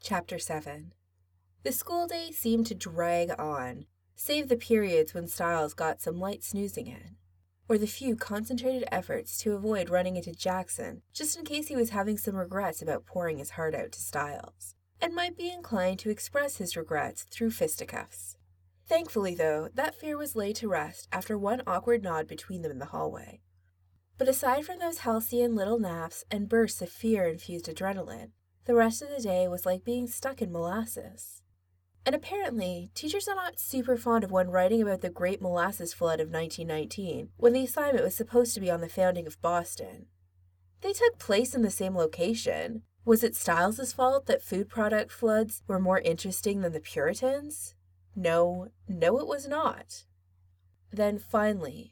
Chapter 7. The school day seemed to drag on, save the periods when Styles got some light snoozing in, or the few concentrated efforts to avoid running into Jackson just in case he was having some regrets about pouring his heart out to Styles, and might be inclined to express his regrets through fisticuffs. Thankfully, though, that fear was laid to rest after one awkward nod between them in the hallway. But aside from those halcyon little naps and bursts of fear-infused adrenaline, the rest of the day was like being stuck in molasses. And apparently, teachers are not super fond of one writing about the Great Molasses Flood of 1919 when the assignment was supposed to be on the founding of Boston. They took place in the same location. Was it Styles' fault that food product floods were more interesting than the Puritans? No, it was not. Then finally,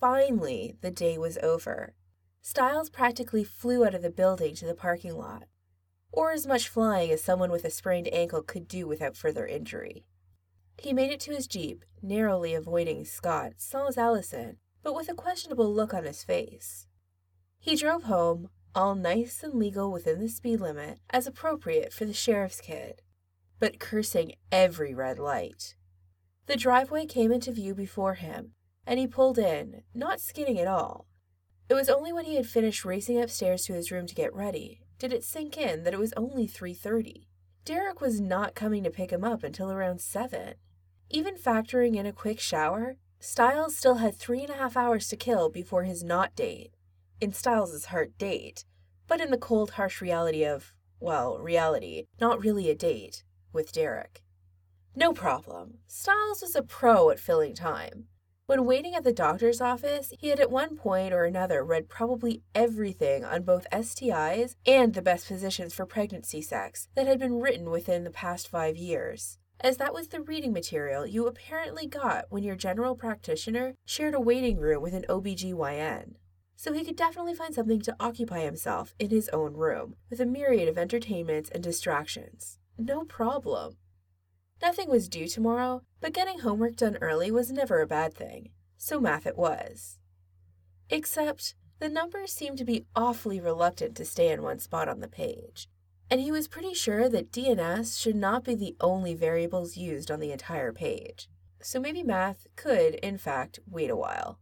the day was over. Styles practically flew out of the building to the parking lot, or as much flying as someone with a sprained ankle could do without further injury. He made it to his Jeep, narrowly avoiding Scott, sans Allison, but with a questionable look on his face. He drove home, all nice and legal within the speed limit, as appropriate for the sheriff's kid, but cursing every red light. The driveway came into view before him, and he pulled in, not skidding at all. It was only when he had finished racing upstairs to his room to get ready did it sink in that it was only 3:30. Derek was not coming to pick him up until around 7. Even factoring in a quick shower, Styles still had 3.5 hours to kill before his not date. In Styles' heart, date, but in the cold, harsh reality of, reality, not really a date, with Derek. No problem. Styles was a pro at filling time. When waiting at the doctor's office, he had at one point or another read probably everything on both STIs and the best positions for pregnancy sex that had been written within the past 5 years, as that was the reading material you apparently got when your general practitioner shared a waiting room with an OBGYN. So he could definitely find something to occupy himself in his own room, with a myriad of entertainments and distractions. No problem. Nothing was due tomorrow, but getting homework done early was never a bad thing, so math it was. Except, the numbers seemed to be awfully reluctant to stay in one spot on the page, and he was pretty sure that DNS should not be the only variables used on the entire page, so maybe math could, in fact, wait a while.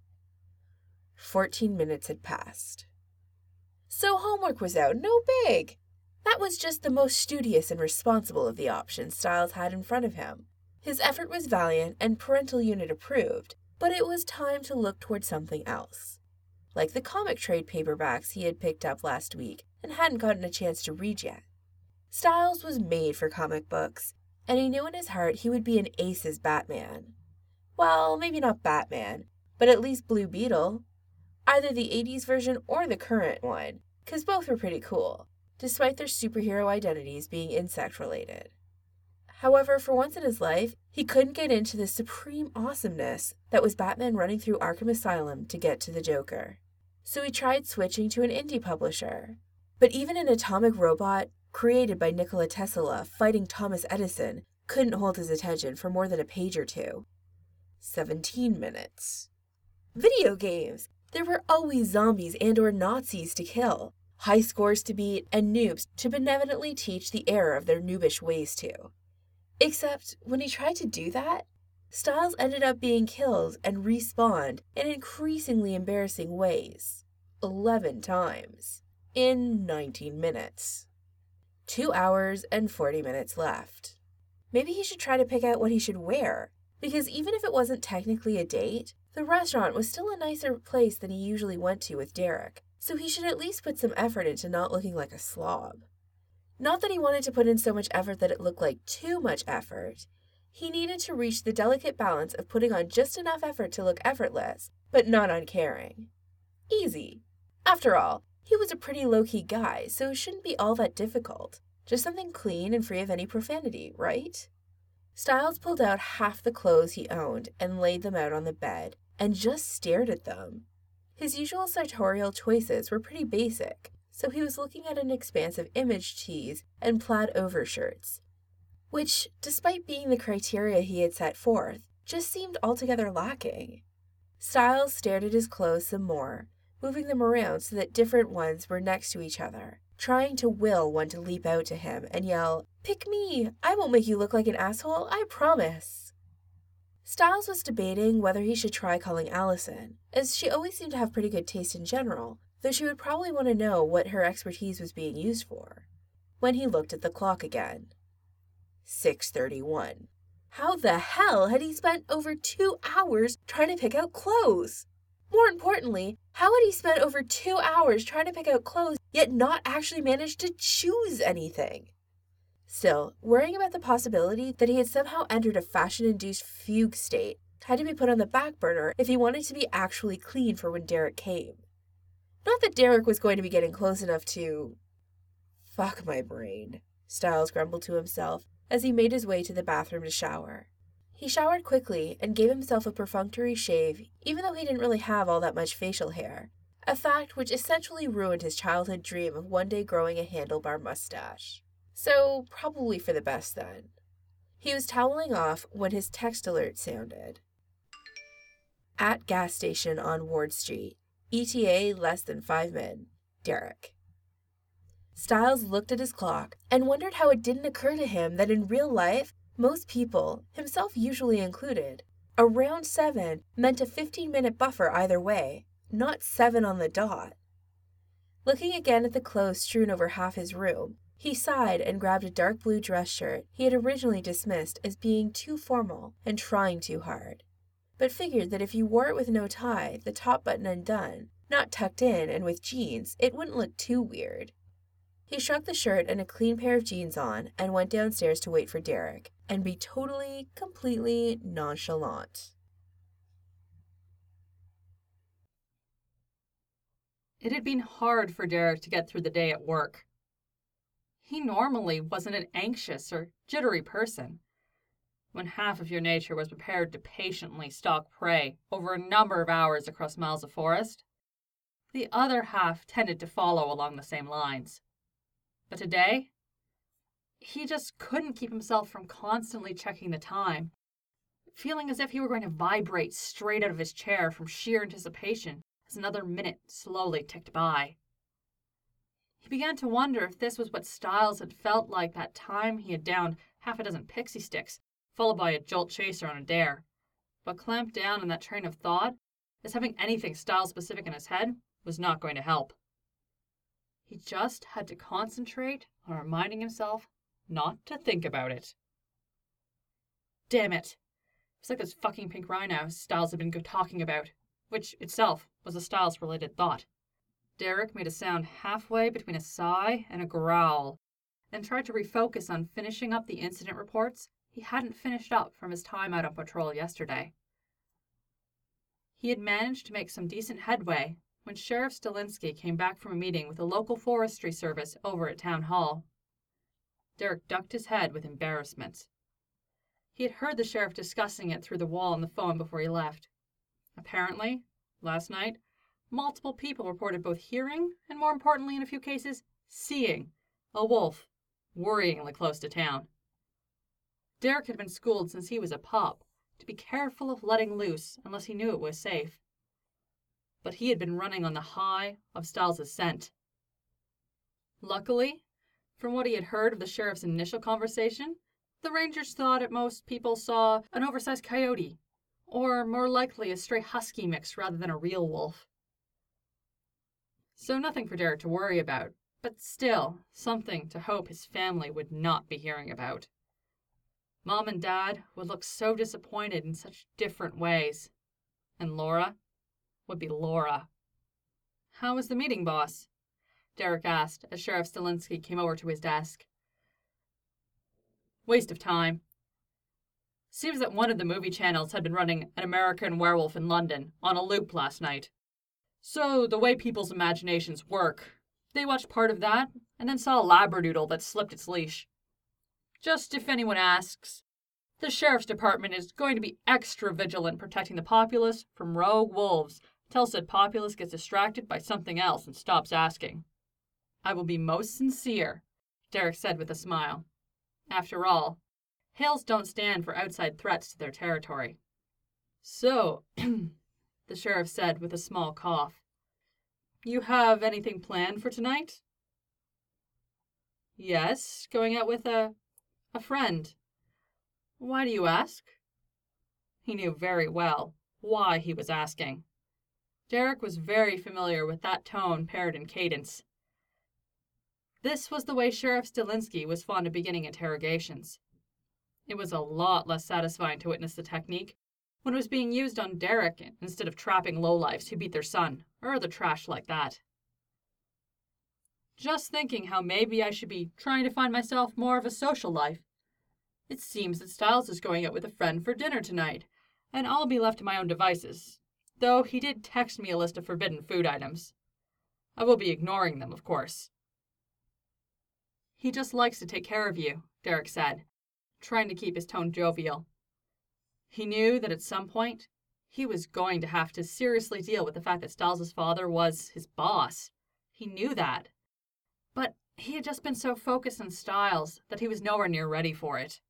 14 minutes had passed. So homework was out, no big! That was just the most studious and responsible of the options Styles had in front of him. His effort was valiant and parental unit approved, but it was time to look toward something else. Like the comic trade paperbacks he had picked up last week and hadn't gotten a chance to read yet. Styles was made for comic books, and he knew in his heart he would be an ace as Batman. Well, maybe not Batman, but at least Blue Beetle. Either the 80s version or the current one, 'cause both were pretty cool, despite their superhero identities being insect-related. However, for once in his life, he couldn't get into the supreme awesomeness that was Batman running through Arkham Asylum to get to the Joker. So he tried switching to an indie publisher. But even an atomic robot, created by Nikola Tesla, fighting Thomas Edison, couldn't hold his attention for more than a page or two. 17 minutes. Video games! There were always zombies and/or Nazis to kill, high scores to beat, and noobs to benevolently teach the error of their noobish ways to. Except, when he tried to do that, Styles ended up being killed and respawned in increasingly embarrassing ways. 11 times. In 19 minutes. 2 hours and 40 minutes left. Maybe he should try to pick out what he should wear, because even if it wasn't technically a date, the restaurant was still a nicer place than he usually went to with Derek, so he should at least put some effort into not looking like a slob. Not that he wanted to put in so much effort that it looked like too much effort. He needed to reach the delicate balance of putting on just enough effort to look effortless, but not uncaring. Easy. After all, he was a pretty low-key guy, so it shouldn't be all that difficult. Just something clean and free of any profanity, right? Styles pulled out half the clothes he owned and laid them out on the bed, and just stared at them. His usual sartorial choices were pretty basic, so he was looking at an expanse of image tees and plaid overshirts, which, despite being the criteria he had set forth, just seemed altogether lacking. Styles stared at his clothes some more, moving them around so that different ones were next to each other, trying to will one to leap out to him and yell, "Pick me! I won't make you look like an asshole, I promise!" Styles was debating whether he should try calling Allison, as she always seemed to have pretty good taste in general, though she would probably want to know what her expertise was being used for, when he looked at the clock again. 6:31. How the hell had he spent over 2 hours trying to pick out clothes? More importantly, how had he spent over 2 hours trying to pick out clothes yet not actually managed to choose anything? Still, worrying about the possibility that he had somehow entered a fashion-induced fugue state had to be put on the back burner if he wanted to be actually clean for when Derek came. Not that Derek was going to be getting close enough to... Fuck my brain, Styles grumbled to himself as he made his way to the bathroom to shower. He showered quickly and gave himself a perfunctory shave, even though he didn't really have all that much facial hair, a fact which essentially ruined his childhood dream of one day growing a handlebar mustache. So, probably for the best then. He was toweling off when his text alert sounded. At gas station on Ward Street. ETA less than 5 min. Derek. Styles looked at his clock and wondered how it didn't occur to him that in real life, most people, himself usually included, around 7 meant a 15-minute buffer either way, not 7 on the dot. Looking again at the clothes strewn over half his room, he sighed and grabbed a dark blue dress shirt he had originally dismissed as being too formal and trying too hard, but figured that if you wore it with no tie, the top button undone, not tucked in and with jeans, it wouldn't look too weird. He shrugged the shirt and a clean pair of jeans on and went downstairs to wait for Derek and be totally, completely nonchalant. It had been hard for Derek to get through the day at work. He normally wasn't an anxious or jittery person. When half of your nature was prepared to patiently stalk prey over a number of hours across miles of forest, the other half tended to follow along the same lines. But today, he just couldn't keep himself from constantly checking the time, feeling as if he were going to vibrate straight out of his chair from sheer anticipation as another minute slowly ticked by. He began to wonder if this was what Styles had felt like that time he had downed half a dozen pixie sticks, followed by a jolt chaser on a dare, but clamped down on that train of thought as having anything Styles-specific in his head was not going to help. He just had to concentrate on reminding himself not to think about it. Damn it! It was like those fucking pink rhinos Styles had been talking about, which itself was a Styles-related thought. Derek made a sound halfway between a sigh and a growl, then tried to refocus on finishing up the incident reports he hadn't finished up from his time out on patrol yesterday. He had managed to make some decent headway when Sheriff Stilinski came back from a meeting with the local forestry service over at Town Hall. Derek ducked his head with embarrassment. He had heard the sheriff discussing it through the wall on the phone before he left. Apparently, last night, multiple people reported both hearing, and more importantly in a few cases, seeing, a wolf worryingly close to town. Derek had been schooled since he was a pup to be careful of letting loose unless he knew it was safe. But he had been running on the high of Styles' scent. Luckily, from what he had heard of the sheriff's initial conversation, the rangers thought at most people saw an oversized coyote, or more likely a stray husky mix rather than a real wolf. So nothing for Derek to worry about, but still something to hope his family would not be hearing about. Mom and Dad would look so disappointed in such different ways. And Laura would be Laura. "How was the meeting, boss?" Derek asked as Sheriff Stilinski came over to his desk. "Waste of time. Seems that one of the movie channels had been running An American Werewolf in London on a loop last night. So the way people's imaginations work, they watched part of that and then saw a labradoodle that slipped its leash. Just if anyone asks, the sheriff's department is going to be extra vigilant protecting the populace from rogue wolves until said populace gets distracted by something else and stops asking. I will be most sincere," Derek said with a smile. After all, Hales don't stand for outside threats to their territory. "So," the sheriff said with a small cough, "you have anything planned for tonight?" Yes, going out with a friend. Why do you ask? He knew very well why he was asking. Derek was very familiar with that tone paired in cadence. This was the way Sheriff Stilinski was fond of beginning interrogations. It was a lot less satisfying to witness the technique when it was being used on Derek instead of trapping lowlifes who beat their son, or other trash like that. Just thinking how maybe I should be trying to find myself more of a social life. It seems that Styles is going out with a friend for dinner tonight, and I'll be left to my own devices, though he did text me a list of forbidden food items. I will be ignoring them, of course. He just likes to take care of you, Derek said, trying to keep his tone jovial. He knew that at some point, he was going to have to seriously deal with the fact that Styles' father was his boss. He knew that. But he had just been so focused on Styles that he was nowhere near ready for it.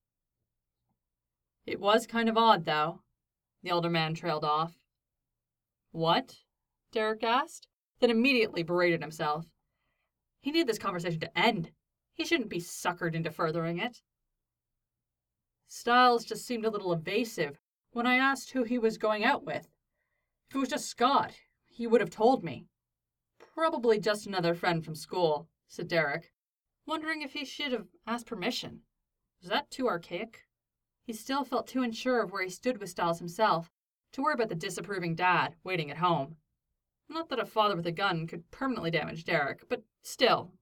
It was kind of odd, though. The older man trailed off. What? Derek asked, then immediately berated himself. He needed this conversation to end. He shouldn't be suckered into furthering it. Styles just seemed a little evasive when I asked who he was going out with. If it was just Scott, he would have told me. Probably just another friend from school, said Derek, wondering if he should have asked permission. Was that too archaic? He still felt too unsure of where he stood with Styles himself to worry about the disapproving dad waiting at home. Not that a father with a gun could permanently damage Derek, but still.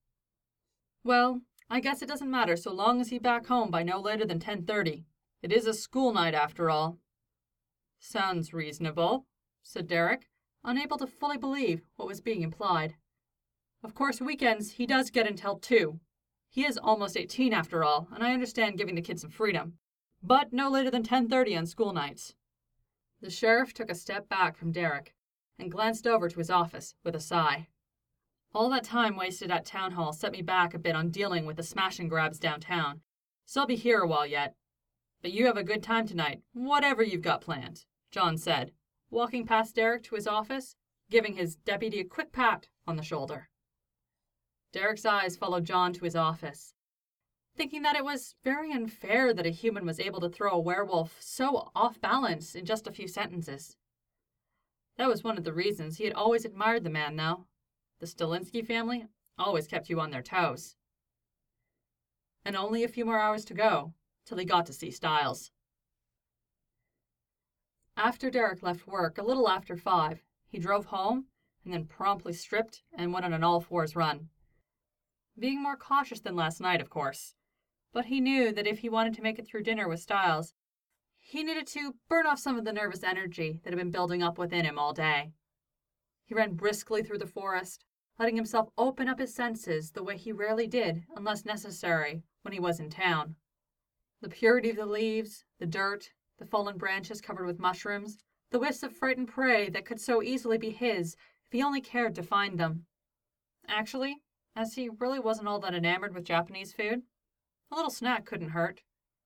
Well, I guess it doesn't matter so long as he's back home by no later than 10:30. It is a school night after all. Sounds reasonable, said Derek, unable to fully believe what was being implied. Of course, weekends he does get until 2. He is almost 18 after all, and I understand giving the kid some freedom. But no later than 10:30 on school nights. The sheriff took a step back from Derek and glanced over to his office with a sigh. All that time wasted at town hall set me back a bit on dealing with the smash and grabs downtown, so I'll be here a while yet. But you have a good time tonight, whatever you've got planned, John said, walking past Derek to his office, giving his deputy a quick pat on the shoulder. Derek's eyes followed John to his office, thinking that it was very unfair that a human was able to throw a werewolf so off balance in just a few sentences. That was one of the reasons he had always admired the man, though. The Stilinski family always kept you on their toes. And only a few more hours to go, till he got to see Styles. After Derek left work a little after 5, he drove home and then promptly stripped and went on an all-fours run. Being more cautious than last night, of course. But he knew that if he wanted to make it through dinner with Styles, he needed to burn off some of the nervous energy that had been building up within him all day. He ran briskly through the forest, letting himself open up his senses the way he rarely did unless necessary when he was in town. The purity of the leaves, the dirt, the fallen branches covered with mushrooms, the whiffs of frightened prey that could so easily be his if he only cared to find them. Actually, as he really wasn't all that enamored with Japanese food, a little snack couldn't hurt.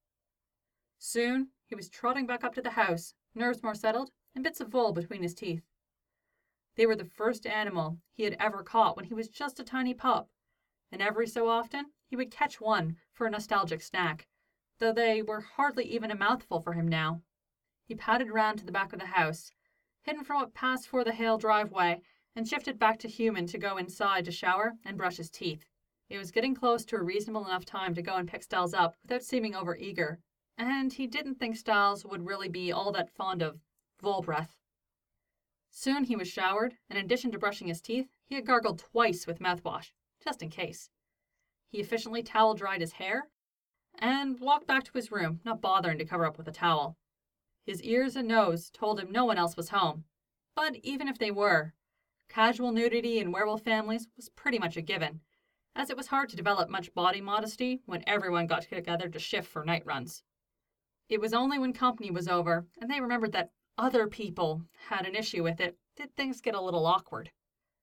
Soon, he was trotting back up to the house, nerves more settled, and bits of wool between his teeth. They were the first animal he had ever caught when he was just a tiny pup, and every so often he would catch one for a nostalgic snack, though they were hardly even a mouthful for him now. He padded round to the back of the house, hidden from what passed for the Hale driveway, and shifted back to human to go inside to shower and brush his teeth. It was getting close to a reasonable enough time to go and pick Styles up without seeming over-eager, and he didn't think Styles would really be all that fond of vole breath. Soon he was showered, and in addition to brushing his teeth, he had gargled twice with mouthwash, just in case. He efficiently towel-dried his hair, and walked back to his room, not bothering to cover up with a towel. His ears and nose told him no one else was home, but even if they were, casual nudity in werewolf families was pretty much a given, as it was hard to develop much body modesty when everyone got together to shift for night runs. It was only when company was over, and they remembered that other people had an issue with it, did things get a little awkward.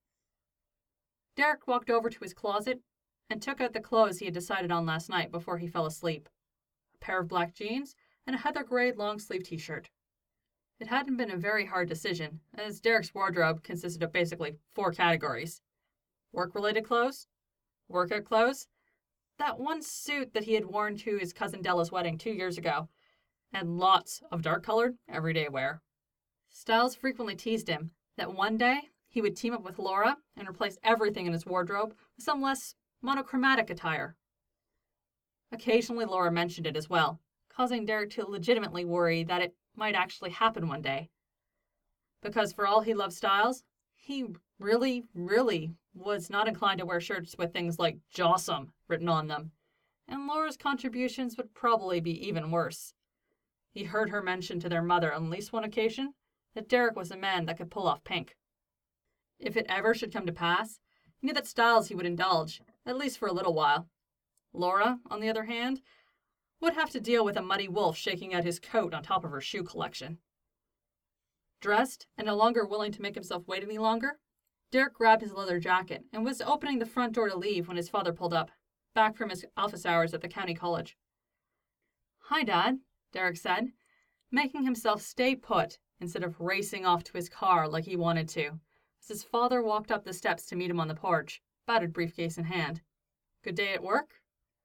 Derek walked over to his closet and took out the clothes he had decided on last night before he fell asleep. A pair of black jeans and a heather gray long-sleeve t-shirt. It hadn't been a very hard decision, as Derek's wardrobe consisted of basically 4 categories. Work-related clothes, workout clothes, that one suit that he had worn to his cousin Della's wedding 2 years ago, and lots of dark-colored, everyday wear. Styles frequently teased him that one day he would team up with Laura and replace everything in his wardrobe with some less monochromatic attire. Occasionally Laura mentioned it as well, causing Derek to legitimately worry that it might actually happen one day. Because for all he loved Styles, he really was not inclined to wear shirts with things like Jossum written on them, and Laura's contributions would probably be even worse. He heard her mention to their mother on at least one occasion that Derek was a man that could pull off pink. If it ever should come to pass, he knew that Styles he would indulge, at least for a little while. Laura, on the other hand, would have to deal with a muddy wolf shaking out his coat on top of her shoe collection. Dressed and no longer willing to make himself wait any longer, Derek grabbed his leather jacket and was opening the front door to leave when his father pulled up, back from his office hours at the county college. "Hi, Dad," Derek said, making himself stay put instead of racing off to his car like he wanted to, as his father walked up the steps to meet him on the porch, battered briefcase in hand. "Good day at work?"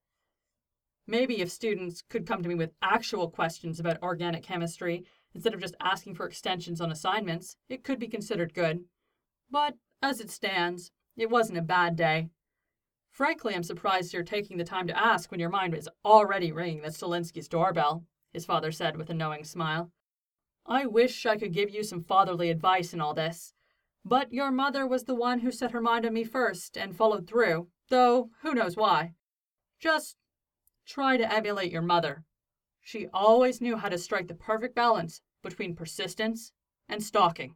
Maybe if students could come to me with actual questions about organic chemistry instead of just asking for extensions on assignments, it could be considered good. But as it stands, it wasn't a bad day. Frankly, I'm surprised you're taking the time to ask when your mind is already ringing the Stilinski's doorbell, his father said with a knowing smile. I wish I could give you some fatherly advice in all this, but your mother was the one who set her mind on me first and followed through, though who knows why. Just try to emulate your mother. She always knew how to strike the perfect balance between persistence and stalking.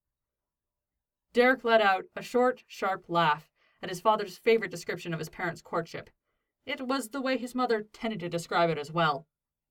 Derek let out a short, sharp laugh at his father's favorite description of his parents' courtship. It was the way his mother tended to describe it as well.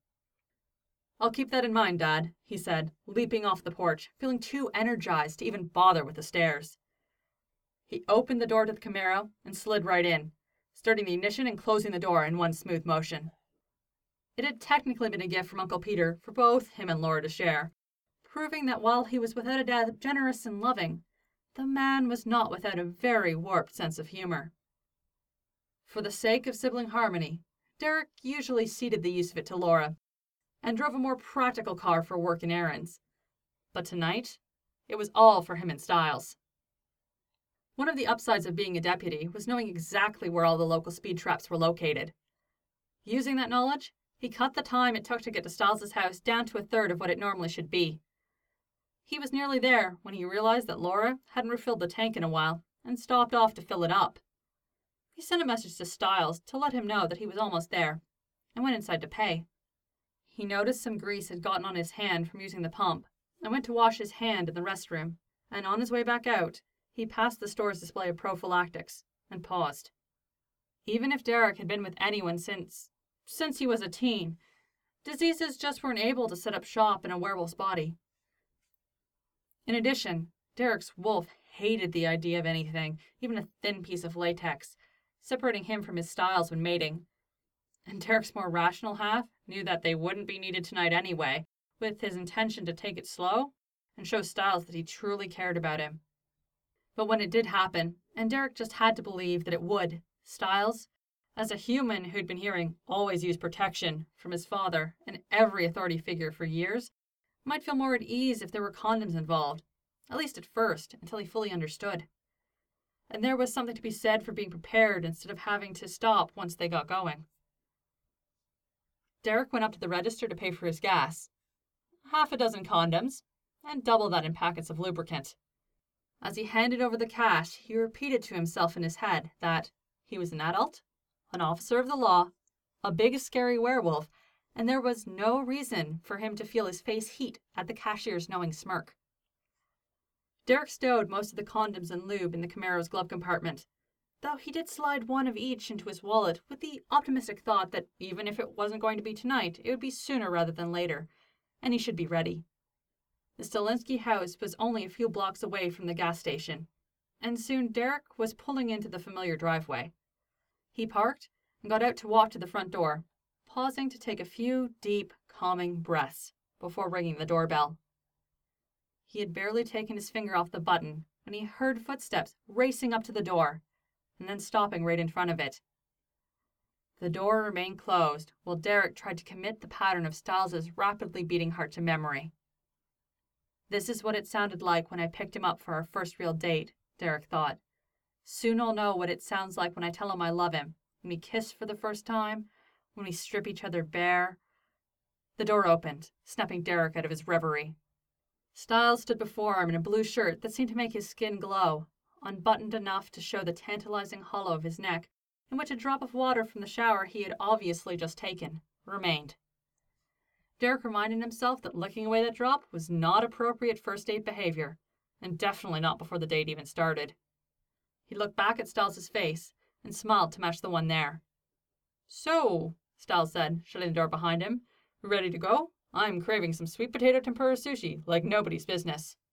I'll keep that in mind, Dad, he said, leaping off the porch, feeling too energized to even bother with the stairs. He opened the door to the Camaro and slid right in, starting the ignition and closing the door in one smooth motion. It had technically been a gift from Uncle Peter for both him and Laura to share, proving that while he was without a doubt generous and loving, the man was not without a very warped sense of humor. For the sake of sibling harmony, Derek usually ceded the use of it to Laura, and drove a more practical car for work and errands. But tonight, it was all for him and Styles. One of the upsides of being a deputy was knowing exactly where all the local speed traps were located. Using that knowledge, he cut the time it took to get to Styles' house down to a third of what it normally should be. He was nearly there when he realized that Laura hadn't refilled the tank in a while and stopped off to fill it up. He sent a message to Styles to let him know that he was almost there, and went inside to pay. He noticed some grease had gotten on his hand from using the pump, and went to wash his hand in the restroom, and on his way back out, he passed the store's display of prophylactics, and paused. Even if Derek had been with anyone since he was a teen, diseases just weren't able to set up shop in a werewolf's body. In addition, Derek's wolf hated the idea of anything, even a thin piece of latex, separating him from his Styles when mating. And Derek's more rational half knew that they wouldn't be needed tonight anyway, with his intention to take it slow and show Styles that he truly cared about him. But when it did happen, and Derek just had to believe that it would, Styles, as a human who'd been hearing always use protection from his father and every authority figure for years, might feel more at ease if there were condoms involved, at least at first, until he fully understood. And there was something to be said for being prepared instead of having to stop once they got going. Derek went up to the register to pay for his gas. 6 condoms, and double that in packets of lubricant. As he handed over the cash, he repeated to himself in his head that he was an adult, an officer of the law, a big scary werewolf, and there was no reason for him to feel his face heat at the cashier's knowing smirk. Derek stowed most of the condoms and lube in the Camaro's glove compartment, though he did slide one of each into his wallet with the optimistic thought that even if it wasn't going to be tonight, it would be sooner rather than later, and he should be ready. The Stilinski house was only a few blocks away from the gas station, and soon Derek was pulling into the familiar driveway. He parked and got out to walk to the front door, pausing to take a few deep, calming breaths before ringing the doorbell. He had barely taken his finger off the button when he heard footsteps racing up to the door, and then stopping right in front of it. The door remained closed while Derek tried to commit the pattern of Styles' rapidly beating heart to memory. This is what it sounded like when I picked him up for our first real date, Derek thought. Soon I'll know what it sounds like when I tell him I love him, when we kiss for the first time, when we strip each other bare. The door opened, snapping Derek out of his reverie. Styles stood before him in a blue shirt that seemed to make his skin glow, unbuttoned enough to show the tantalizing hollow of his neck, in which a drop of water from the shower he had obviously just taken remained. Derek reminded himself that licking away that drop was not appropriate first date behavior, and definitely not before the date even started. He looked back at Styles' face and smiled to match the one there. "So," Styles said, shutting the door behind him, "ready to go? I'm craving some sweet potato tempura sushi like nobody's business."